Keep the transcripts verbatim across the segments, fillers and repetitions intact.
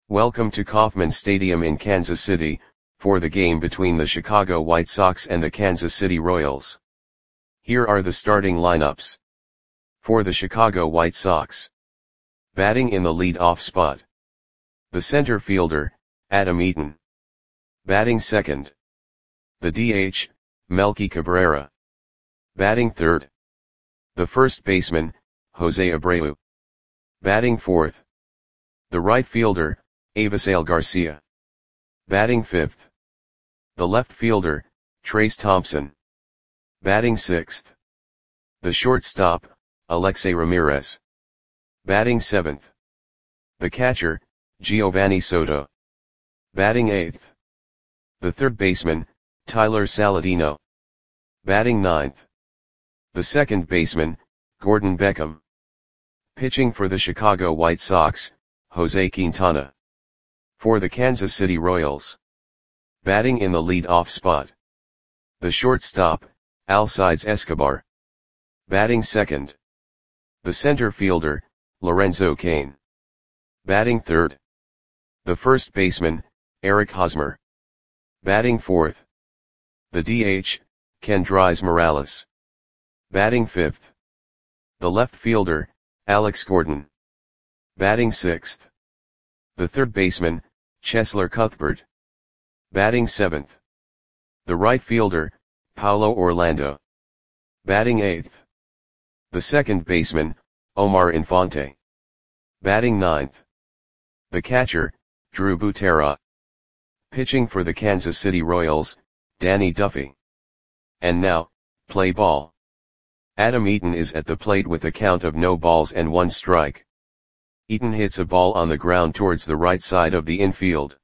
Welcome to Kauffman Stadium in Kansas City, for the game between the Chicago White Sox and the Kansas City Royals. Here are the starting lineups. For the Chicago White Sox. Batting in the lead-off spot. The center fielder, Adam Eaton. Batting second. The D H, Melky Cabrera. Batting third. The first baseman, Jose Abreu. Batting fourth. The right fielder, Avisail Garcia. Batting fifth. The left fielder, Trayce Thompson. Batting sixth. The shortstop, Alexei Ramirez. Batting seventh. The catcher, Giovanni Soto. Batting eighth. The third baseman, Tyler Saladino. Batting ninth. The second baseman, Gordon Beckham. Pitching for the Chicago White Sox, Jose Quintana. For the Kansas City Royals. Batting in the lead-off spot. The shortstop, Alcides Escobar. Batting second. The center fielder, Lorenzo Cain. Batting third. The first baseman, Eric Hosmer. Batting fourth. The D H, Kendrys Morales. Batting fifth. The left fielder, Alex Gordon. Batting sixth. The third baseman, Cheslor Cuthbert. Batting seventh. The right fielder, Paulo Orlando. Batting eighth. The second baseman, Omar Infante. Batting ninth. The catcher, Drew Butera. Pitching for the Kansas City Royals, Danny Duffy. And now, play ball. Adam Eaton is at the plate with a count of no balls and one strike. Eaton hits a ball on the ground towards the right side of the infield.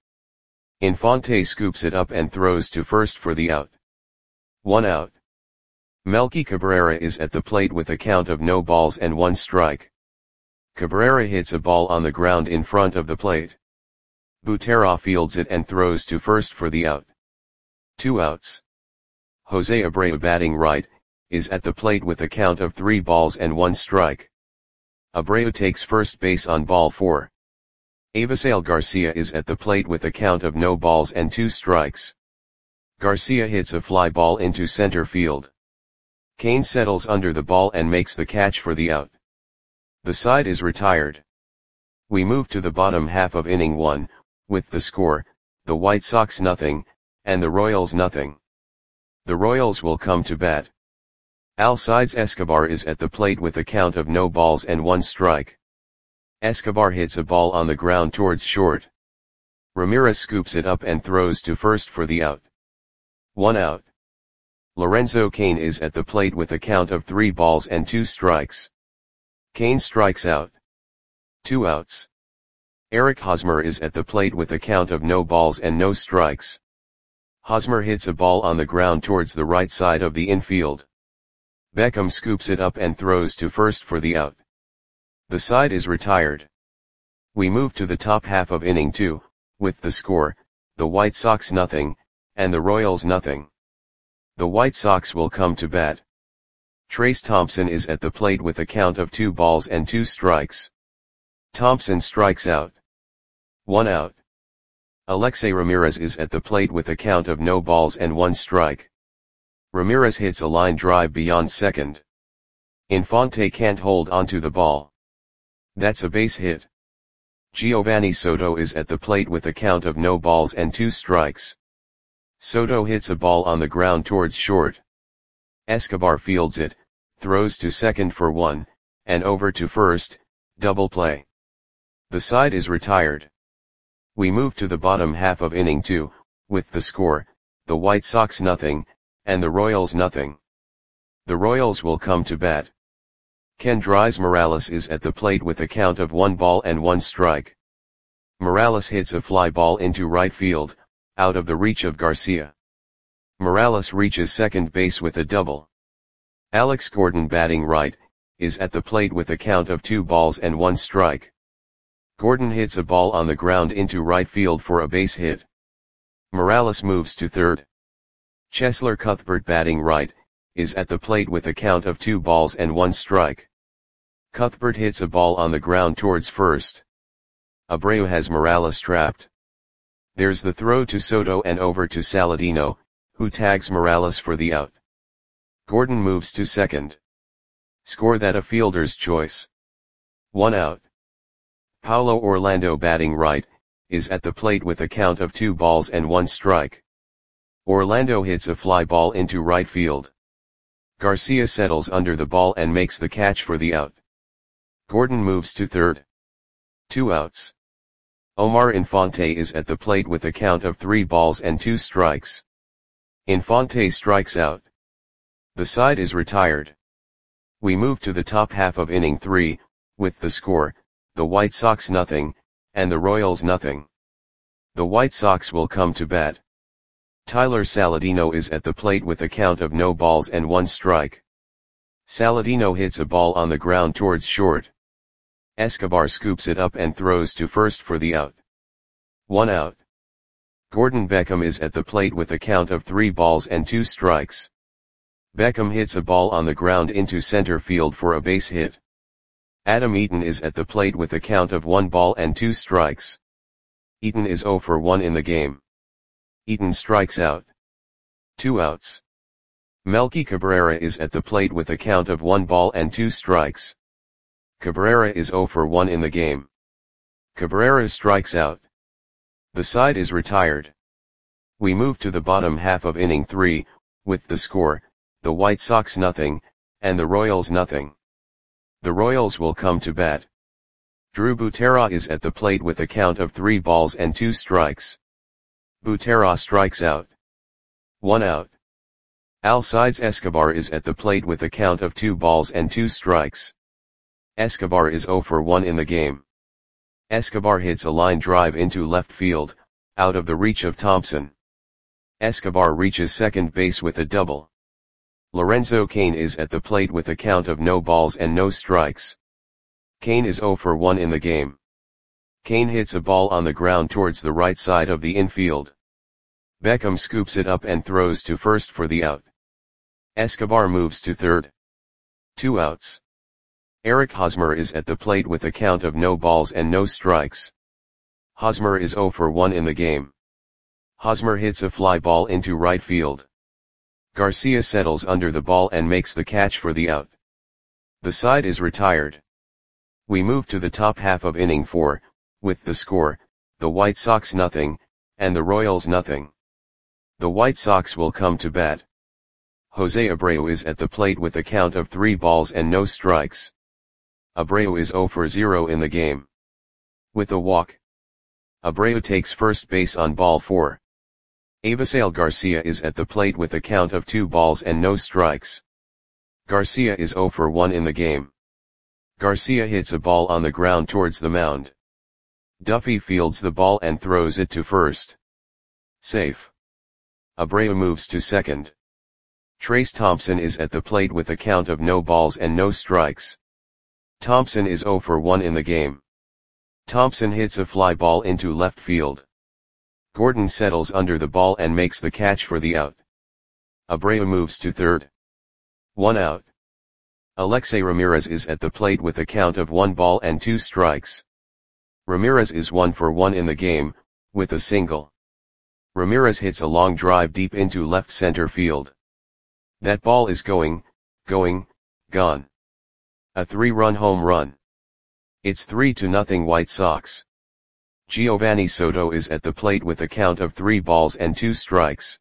Infante scoops it up and throws to first for the out. One out. Melky Cabrera is at the plate with a count of no balls and one strike. Cabrera hits a ball on the ground in front of the plate. Butera fields it and throws to first for the out. Two outs. Jose Abreu, batting right, is at the plate with a count of three balls and one strike. Abreu takes first base on ball four. Avisail Garcia is at the plate with a count of no balls and two strikes. Garcia hits a fly ball into center field. Cain settles under the ball and makes the catch for the out. The side is retired. We move to the bottom half of inning one, with the score, the White Sox nothing, and the Royals nothing. The Royals will come to bat. Alcides Escobar is at the plate with a count of no balls and one strike. Escobar hits a ball on the ground towards short. Ramirez scoops it up and throws to first for the out. One out. Lorenzo Cain is at the plate with a count of three balls and two strikes. Cain strikes out. Two outs. Eric Hosmer is at the plate with a count of no balls and no strikes. Hosmer hits a ball on the ground towards the right side of the infield. Beckham scoops it up and throws to first for the out. The side is retired. We move to the top half of inning two, with the score, the White Sox nothing, and the Royals nothing. The White Sox will come to bat. Trayce Thompson is at the plate with a count of two balls and two strikes. Thompson strikes out. One out. Alexei Ramirez is at the plate with a count of no balls and one strike. Ramirez hits a line drive beyond second. Infante can't hold onto the ball. That's a base hit. Giovanni Soto is at the plate with a count of no balls and two strikes. Soto hits a ball on the ground towards short. Escobar fields it, throws to second for one, and over to first, double play. The side is retired. We move to the bottom half of inning two, with the score, the White Sox nothing, and the Royals nothing. The Royals will come to bat. Kendrys Morales is at the plate with a count of one ball and one strike. Morales hits a fly ball into right field, out of the reach of Garcia. Morales reaches second base with a double. Alex Gordon, batting right, is at the plate with a count of two balls and one strike. Gordon hits a ball on the ground into right field for a base hit. Morales moves to third. Cheslor Cuthbert, batting right, is at the plate with a count of two balls and one strike. Cuthbert hits a ball on the ground towards first. Abreu has Morales trapped. There's the throw to Soto and over to Saladino, who tags Morales for the out. Gordon moves to second. Score that a fielder's choice. One out. Paulo Orlando batting right, is at the plate with a count of two balls and one strike. Orlando hits a fly ball into right field. Garcia settles under the ball and makes the catch for the out. Gordon moves to third. Two outs. Omar Infante is at the plate with a count of three balls and two strikes. Infante strikes out. The side is retired. We move to the top half of inning three, with the score, the White Sox nothing, and the Royals nothing. The White Sox will come to bat. Tyler Saladino is at the plate with a count of no balls and one strike. Saladino hits a ball on the ground towards short. Escobar scoops it up and throws to first for the out. One out. Gordon Beckham is at the plate with a count of three balls and two strikes. Beckham hits a ball on the ground into center field for a base hit. Adam Eaton is at the plate with a count of one ball and two strikes. Eaton is zero for one in the game. Eaton strikes out. Two outs. Melky Cabrera is at the plate with a count of one ball and two strikes. Cabrera is zero for one in the game. Cabrera strikes out. The side is retired. We move to the bottom half of inning three, with the score, the White Sox nothing, and the Royals nothing. The Royals will come to bat. Drew Butera is at the plate with a count of three balls and two strikes. Butera strikes out. One out. Alcides Escobar is at the plate with a count of two balls and two strikes. Escobar is zero for one in the game. Escobar hits a line drive into left field, out of the reach of Thompson. Escobar reaches second base with a double. Lorenzo Cain is at the plate with a count of no balls and no strikes. Cain is zero for one in the game. Cain hits a ball on the ground towards the right side of the infield. Beckham scoops it up and throws to first for the out. Escobar moves to third. Two outs. Eric Hosmer is at the plate with a count of no balls and no strikes. Hosmer is zero for one in the game. Hosmer hits a fly ball into right field. Garcia settles under the ball and makes the catch for the out. The side is retired. We move to the top half of inning four, with the score, the White Sox nothing, and the Royals nothing. The White Sox will come to bat. Jose Abreu is at the plate with a count of three balls and no strikes. Abreu is zero for zero in the game. With a walk. Abreu takes first base on ball four. Avisail Garcia is at the plate with a count of two balls and no strikes. Garcia is zero for one in the game. Garcia hits a ball on the ground towards the mound. Duffy fields the ball and throws it to first. Safe. Abreu moves to second. Trace Thompson is at the plate with a count of no balls and no strikes. Thompson is zero for one in the game. Thompson hits a fly ball into left field. Gordon settles under the ball and makes the catch for the out. Abreu moves to third. One out. Alexei Ramirez is at the plate with a count of one ball and two strikes. Ramirez is one for one in the game, with a single. Ramirez hits a long drive deep into left center field. That ball is going, going, gone. A three-run home run. It's three to nothing White Sox. Giovanni Soto is at the plate with a count of three balls and two strikes.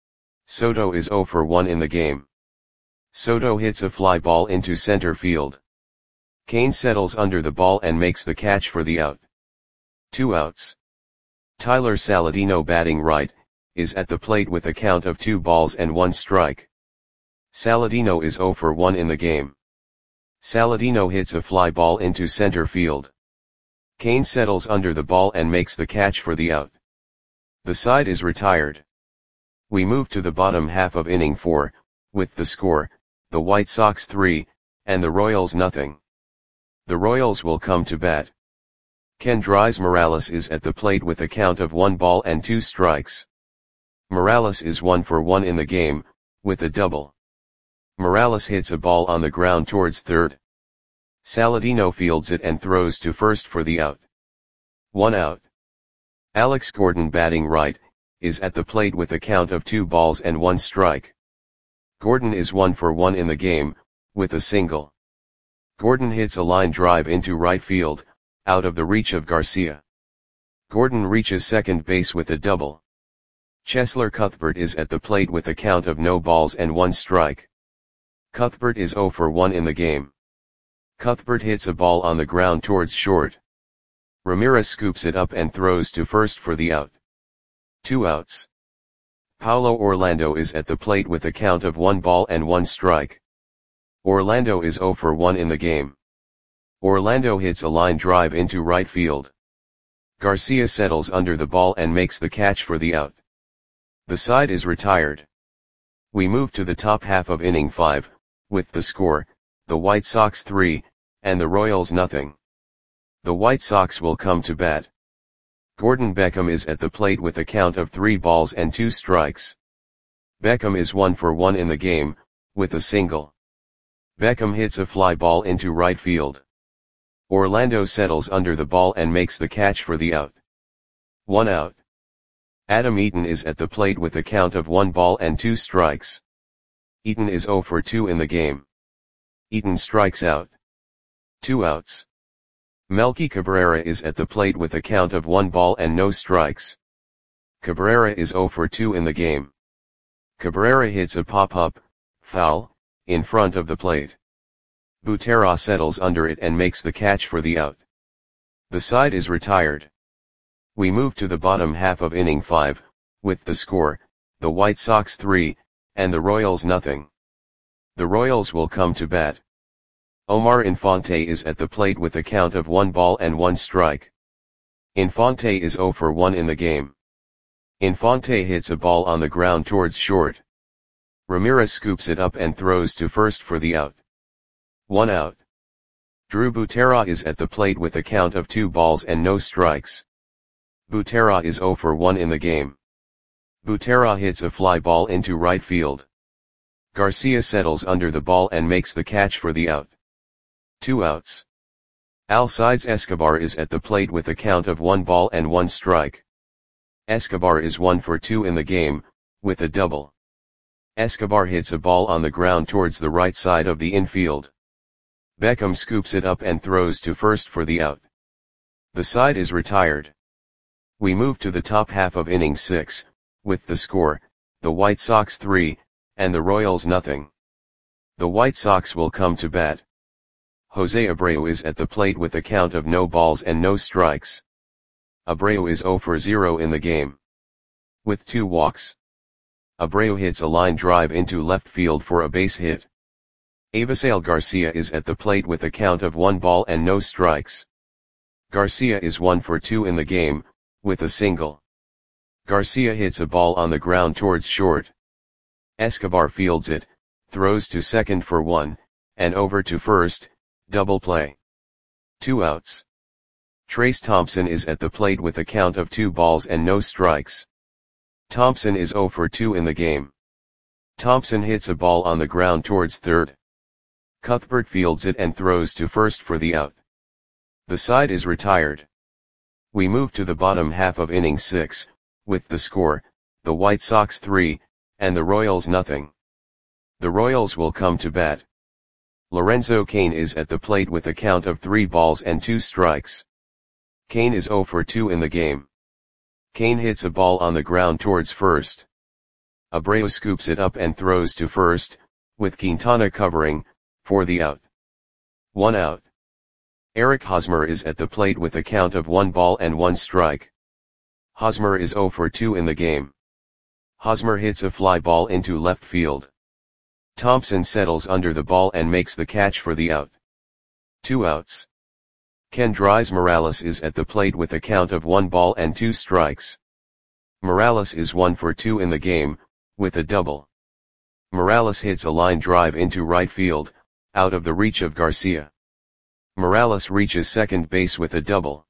Soto is zero for one in the game. Soto hits a fly ball into center field. Cain settles under the ball and makes the catch for the out. Two outs. Tyler Saladino batting right, is at the plate with a count of two balls and one strike. Saladino is zero for one in the game. Saladino hits a fly ball into center field. Cain settles under the ball and makes the catch for the out. The side is retired. We move to the bottom half of inning four, with the score, the White Sox three, and the Royals nothing. The Royals will come to bat. Kendrys Morales is at the plate with a count of one ball and two strikes. Morales is one for one in the game, with a double. Morales hits a ball on the ground towards third. Saladino fields it and throws to first for the out. One out. Alex Gordon, batting right, is at the plate with a count of two balls and one strike. Gordon is one for one in the game, with a single. Gordon hits a line drive into right field, out of the reach of Garcia. Gordon reaches second base with a double. Cheslor Cuthbert is at the plate with a count of no balls and one strike. Cuthbert is zero for one in the game. Cuthbert hits a ball on the ground towards short. Ramirez scoops it up and throws to first for the out. Two outs. Paulo Orlando is at the plate with a count of one ball and one strike. Orlando is zero for one in the game. Orlando hits a line drive into right field. Garcia settles under the ball and makes the catch for the out. The side is retired. We move to the top half of inning five, with the score, the White Sox three, and the Royals nothing. The White Sox will come to bat. Gordon Beckham is at the plate with a count of three balls and two strikes. Beckham is one for one in the game, with a single. Beckham hits a fly ball into right field. Orlando settles under the ball and makes the catch for the out. One out. Adam Eaton is at the plate with a count of one ball and two strikes. Eaton is zero for two in the game. Eaton strikes out. Two outs. Melky Cabrera is at the plate with a count of one ball and no strikes. Cabrera is zero for two in the game. Cabrera hits a pop-up, foul, in front of the plate. Butera settles under it and makes the catch for the out. The side is retired. We move to the bottom half of inning five, with the score, the White Sox three, and the Royals nothing. The Royals will come to bat. Omar Infante is at the plate with a count of one ball and one strike. Infante is zero for one in the game. Infante hits a ball on the ground towards short. Ramirez scoops it up and throws to first for the out. One out. Drew Butera is at the plate with a count of two balls and no strikes. Butera is zero for one in the game. Butera hits a fly ball into right field. Garcia settles under the ball and makes the catch for the out. Two outs. Alcides Escobar is at the plate with a count of one ball and one strike. Escobar is one for two in the game, with a double. Escobar hits a ball on the ground towards the right side of the infield. Beckham scoops it up and throws to first for the out. The side is retired. We move to the top half of inning six, with the score, the White Sox three, and the Royals nothing. The White Sox will come to bat. Jose Abreu is at the plate with a count of no balls and no strikes. Abreu is zero for zero in the game. With two walks. Abreu hits a line drive into left field for a base hit. Avisail Garcia is at the plate with a count of one ball and no strikes. Garcia is one for two in the game, with a single. Garcia hits a ball on the ground towards short. Escobar fields it, throws to second for one, and over to first, double play. Two outs. Trace Thompson is at the plate with a count of two balls and no strikes. Thompson is zero for two in the game. Thompson hits a ball on the ground towards third. Cuthbert fields it and throws to first for the out. The side is retired. We move to the bottom half of inning six, with the score, the White Sox three, and the Royals nothing. The Royals will come to bat. Lorenzo Cain is at the plate with a count of three balls and two strikes. Cain is zero for two in the game. Cain hits a ball on the ground towards first. Abreu scoops it up and throws to first, with Quintana covering, for the out. One out. Eric Hosmer is at the plate with a count of one ball and one strike. Hosmer is zero for two in the game. Hosmer hits a fly ball into left field. Thompson settles under the ball and makes the catch for the out. Two outs. Kendrys Morales is at the plate with a count of one ball and two strikes. Morales is one for two in the game, with a double. Morales hits a line drive into right field, out of the reach of Garcia. Morales reaches second base with a double.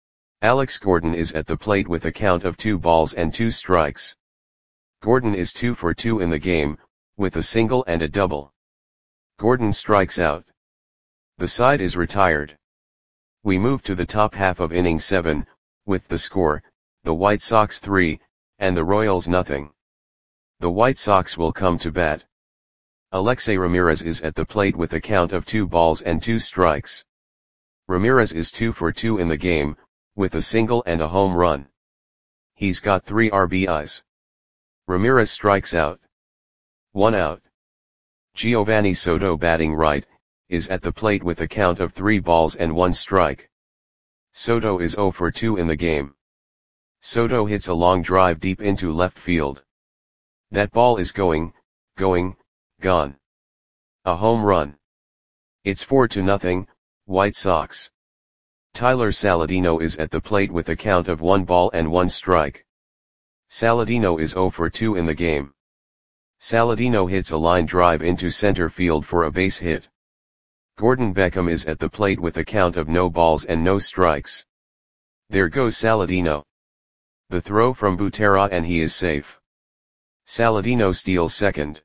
Alex Gordon is at the plate with a count of two balls and two strikes. Gordon is two for two in the game, with a single and a double. Gordon strikes out. The side is retired. We move to the top half of inning seven, with the score, the White Sox three, and the Royals nothing. The White Sox will come to bat. Alexei Ramirez is at the plate with a count of two balls and two strikes. Ramirez is two for two in the game, with a single and a home run. He's got three R B Is. Ramirez strikes out. One out. Giovanni Soto, batting right, is at the plate with a count of three balls and one strike. Soto is zero for two in the game. Soto hits a long drive deep into left field. That ball is going, going, gone. A home run. It's four to nothing, White Sox. Tyler Saladino is at the plate with a count of one ball and one strike. Saladino is zero for two in the game. Saladino hits a line drive into center field for a base hit. Gordon Beckham is at the plate with a count of no balls and no strikes. There goes Saladino. The throw from Butera and he is safe. Saladino steals second.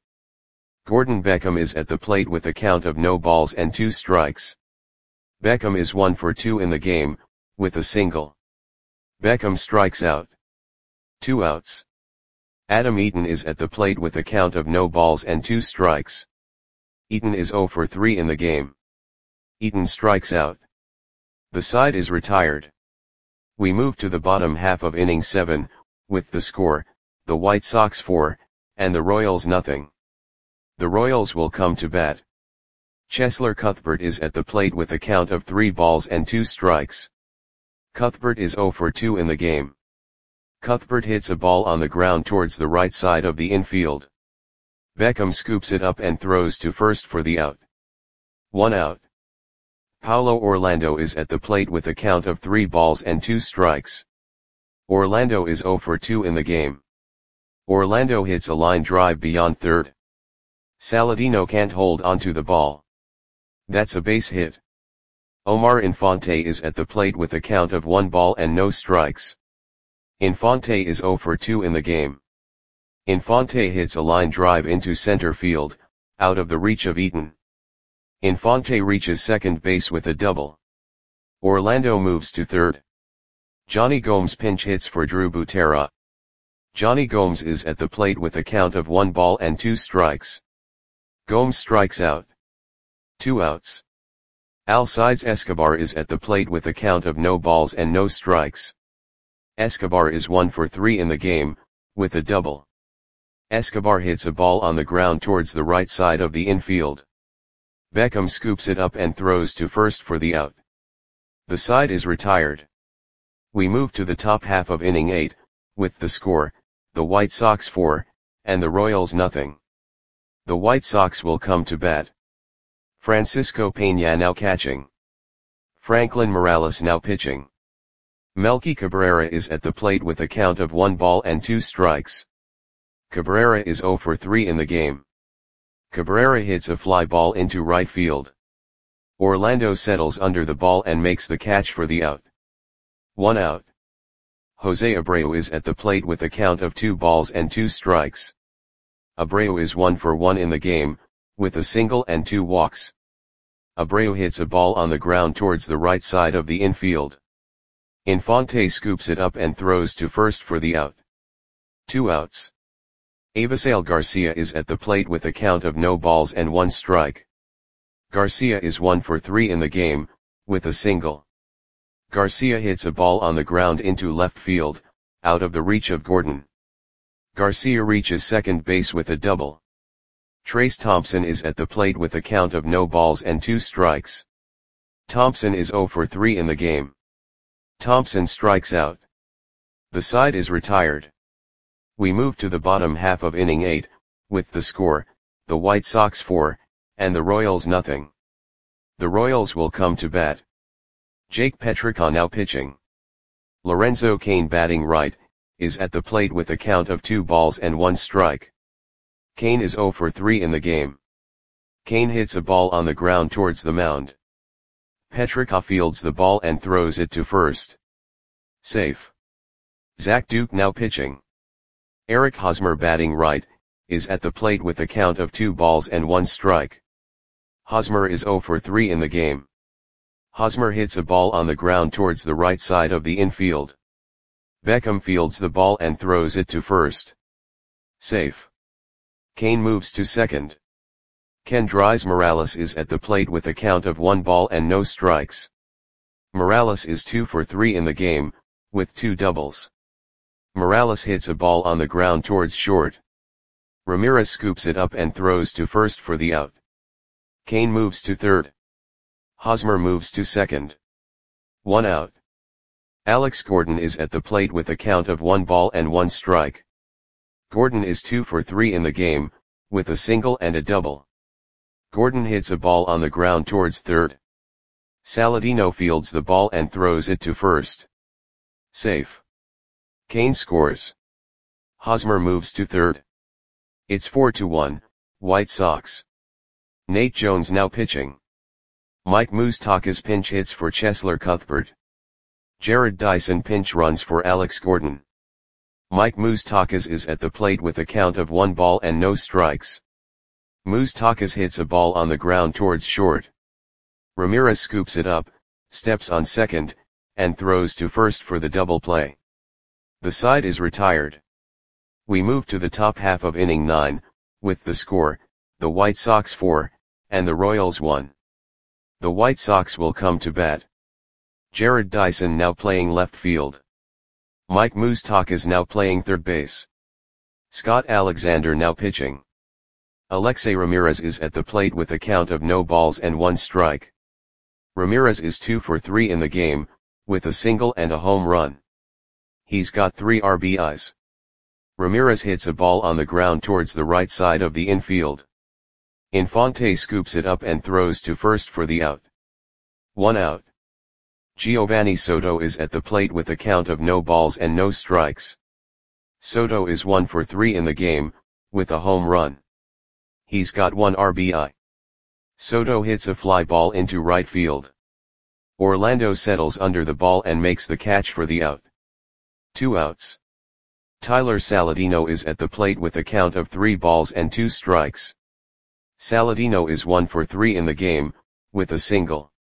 Gordon Beckham is at the plate with a count of no balls and two strikes. Beckham is one for two in the game, with a single. Beckham strikes out. Two outs. Adam Eaton is at the plate with a count of no balls and two strikes. Eaton is zero for three in the game. Eaton strikes out. The side is retired. We move to the bottom half of inning seven, with the score, the White Sox four, and the Royals nothing. The Royals will come to bat. Cheslor Cuthbert is at the plate with a count of three balls and two strikes. Cuthbert is zero for two in the game. Cuthbert hits a ball on the ground towards the right side of the infield. Beckham scoops it up and throws to first for the out. One out. Paulo Orlando is at the plate with a count of three balls and two strikes. Orlando is zero for two in the game. Orlando hits a line drive beyond third. Saladino can't hold onto the ball. That's a base hit. Omar Infante is at the plate with a count of one ball and no strikes. Infante is zero for two in the game. Infante hits a line drive into center field, out of the reach of Eaton. Infante reaches second base with a double. Orlando moves to third. Johnny Gomes pinch hits for Drew Butera. Johnny Gomes is at the plate with a count of one ball and two strikes. Gomes strikes out. Two outs. Alcides Escobar is at the plate with a count of no balls and no strikes. Escobar is one for three in the game, with a double. Escobar hits a ball on the ground towards the right side of the infield. Beckham scoops it up and throws to first for the out. The side is retired. We move to the top half of inning eight, with the score, the White Sox four, and the Royals nothing. The White Sox will come to bat. Francisco Peña now catching. Franklin Morales now pitching. Melky Cabrera is at the plate with a count of one ball and two strikes. Cabrera is zero for three in the game. Cabrera hits a fly ball into right field. Orlando settles under the ball and makes the catch for the out. One out. Jose Abreu is at the plate with a count of two balls and two strikes. Abreu is one for one in the game, with a single and two walks. Abreu hits a ball on the ground towards the right side of the infield. Infante scoops it up and throws to first for the out. Two outs. Avisail Garcia is at the plate with a count of no balls and one strike. Garcia is one for three in the game, with a single. Garcia hits a ball on the ground into left field, out of the reach of Gordon. Garcia reaches second base with a double. Trace Thompson is at the plate with a count of no balls and two strikes. Thompson is zero for three in the game. Thompson strikes out. The side is retired. We move to the bottom half of inning eight, with the score, the White Sox four, and the Royals nothing. The Royals will come to bat. Jake Petrichon now pitching. Lorenzo Cain, batting right, is at the plate with a count of two balls and one strike. Cain is zero for three in the game. Cain hits a ball on the ground towards the mound. Petrichon fields the ball and throws it to first. Safe. Zach Duke now pitching. Eric Hosmer, batting right, is at the plate with a count of two balls and one strike. Hosmer is zero for three in the game. Hosmer hits a ball on the ground towards the right side of the infield. Beckham fields the ball and throws it to first. Safe. Kane moves to second. Kendrys Morales is at the plate with a count of one ball and no strikes. Morales is two for three in the game, with two doubles. Morales hits a ball on the ground towards short. Ramirez scoops it up and throws to first for the out. Kane moves to third. Hosmer moves to second. One out. Alex Gordon is at the plate with a count of one ball and one strike. Gordon is two for three in the game, with a single and a double. Gordon hits a ball on the ground towards third. Saladino fields the ball and throws it to first. Safe. Kane scores. Hosmer moves to third. It's four to one, White Sox. Nate Jones now pitching. Mike Moustakas pinch hits for Cheslor Cuthbert. Jared Dyson pinch runs for Alex Gordon. Mike Moustakas is at the plate with a count of one ball and no strikes. Moustakas hits a ball on the ground towards short. Ramirez scoops it up, steps on second, and throws to first for the double play. The side is retired. We move to the top half of inning nine, with the score, the White Sox four, and the Royals one. The White Sox will come to bat. Jared Dyson now playing left field. Mike Moustakas now playing third base. Scott Alexander now pitching. Alexei Ramirez is at the plate with a count of no balls and one strike. Ramirez is two for three in the game, with a single and a home run. He's got three R B Is. Ramirez hits a ball on the ground towards the right side of the infield. Infante scoops it up and throws to first for the out. One out. Giovanni Soto is at the plate with a count of no balls and no strikes. Soto is one for three in the game, with a home run. He's got one R B I. Soto hits a fly ball into right field. Orlando settles under the ball and makes the catch for the out. Two outs. Tyler Saladino is at the plate with a count of three balls and two strikes. Saladino is one for three in the game, with a single.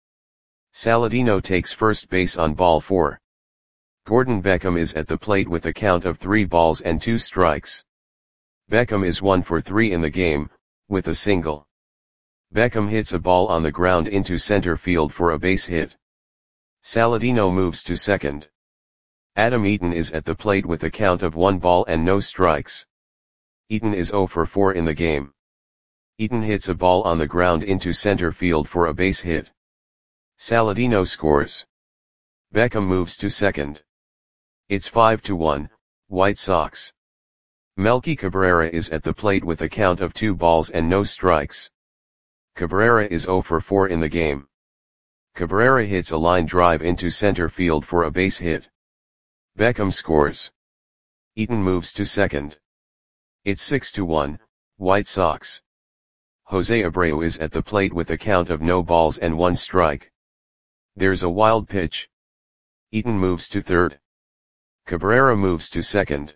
Saladino takes first base on ball four. Gordon Beckham is at the plate with a count of three balls and two strikes. Beckham is one for three in the game, with a single. Beckham hits a ball on the ground into center field for a base hit. Saladino moves to second. Adam Eaton is at the plate with a count of one ball and no strikes. Eaton is zero for four in the game. Eaton hits a ball on the ground into center field for a base hit. Saladino scores. Beckham moves to second. It's five to one, White Sox. Melky Cabrera is at the plate with a count of two balls and no strikes. Cabrera is zero for four in the game. Cabrera hits a line drive into center field for a base hit. Beckham scores. Eaton moves to second. It's six to one, White Sox. Jose Abreu is at the plate with a count of no balls and one strike. There's a wild pitch. Eaton moves to third. Cabrera moves to second.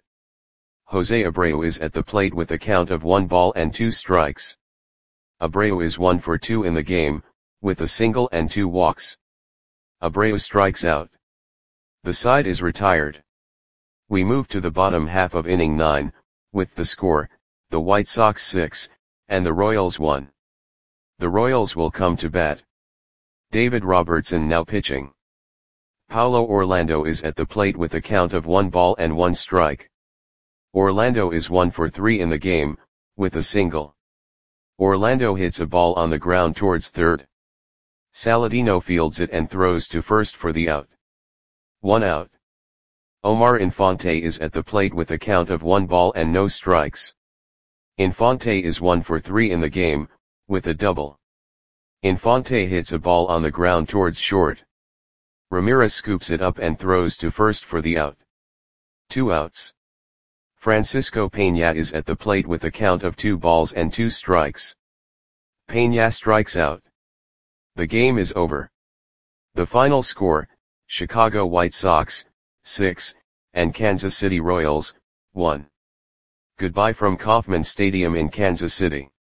Jose Abreu is at the plate with a count of one ball and two strikes. Abreu is one for two in the game, with a single and two walks. Abreu strikes out. The side is retired. We move to the bottom half of inning nine, with the score, the White Sox six, and the Royals one. The Royals will come to bat. David Robertson now pitching. Paulo Orlando is at the plate with a count of one ball and one strike. Orlando is one for three in the game, with a single. Orlando hits a ball on the ground towards third. Saladino fields it and throws to first for the out. One out. Omar Infante is at the plate with a count of one ball and no strikes. Infante is one for three in the game, with a double. Infante hits a ball on the ground towards short. Ramirez scoops it up and throws to first for the out. Two outs. Francisco Peña is at the plate with a count of two balls and two strikes. Peña strikes out. The game is over. The final score, Chicago White Sox, six, and Kansas City Royals, one. Goodbye from Kauffman Stadium in Kansas City.